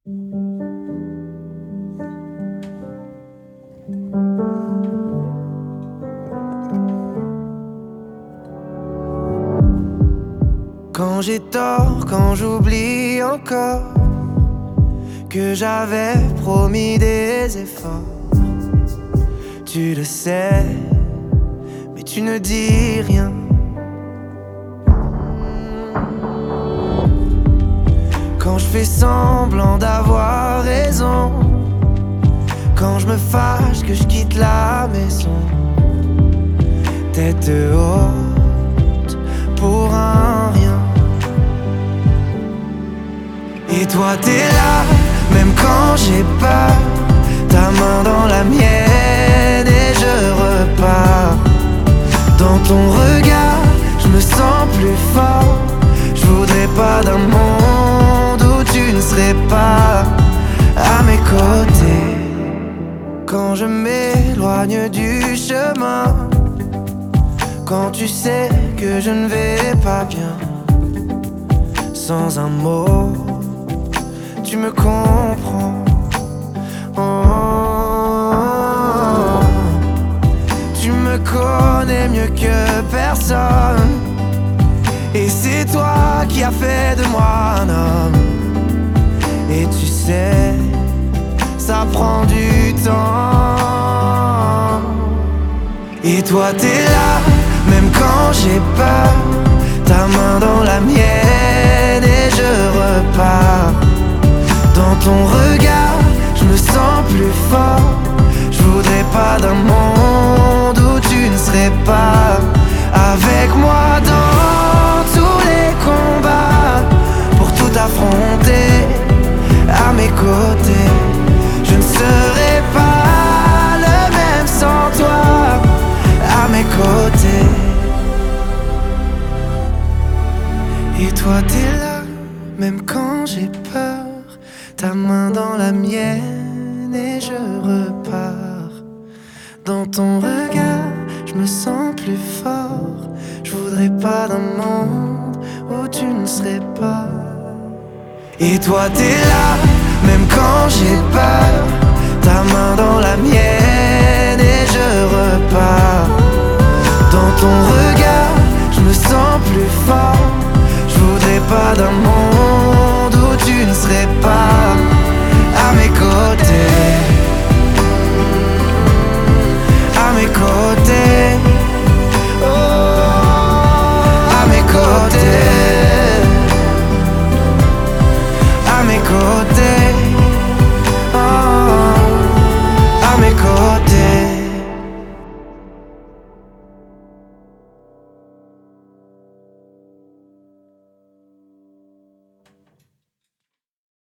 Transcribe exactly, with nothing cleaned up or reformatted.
Quand j'ai tort, quand j'oublie encore que j'avais promis des efforts, tu le sais, mais tu ne dis rien. Quand je fais semblant d'avoir raison, quand je me fâche que je quitte la maison, tête haute pour un rien. Et toi t'es là, même quand j'ai peur, ta main dans la mienne et je repars. Dans ton regard, je me sens plus fort. Je voudrais pas d'un monde où tu ne serais pas à mes côtés. Quand je m'éloigne du chemin, quand tu sais que je ne vais pas bien, sans un mot, tu me comprends. Oh, tu me connais mieux que personne, et c'est toi qui as fait de moi un homme. Et tu sais, ça prend du temps. Et toi t'es là, même quand j'ai peur, ta main dans la mienne et je repars. Dans ton regard, je me sens plus fort. Je voudrais pas d'un monde où tu ne serais pas avec moi dans tous les combats, pour tout affronter à mes côtés. Je ne serais pas le même sans toi à mes côtés. Et toi t'es là, même quand j'ai peur, ta main dans la mienne et je repars. Dans ton regard, je me sens plus fort. Je voudrais pas d'un monde où tu ne serais pas. Et toi t'es là, même quand j'ai peur, ta main dans la mienne et je repars. Dans ton regard, je me sens plus fort. Je voudrais pas d'un monde où tu ne serais pas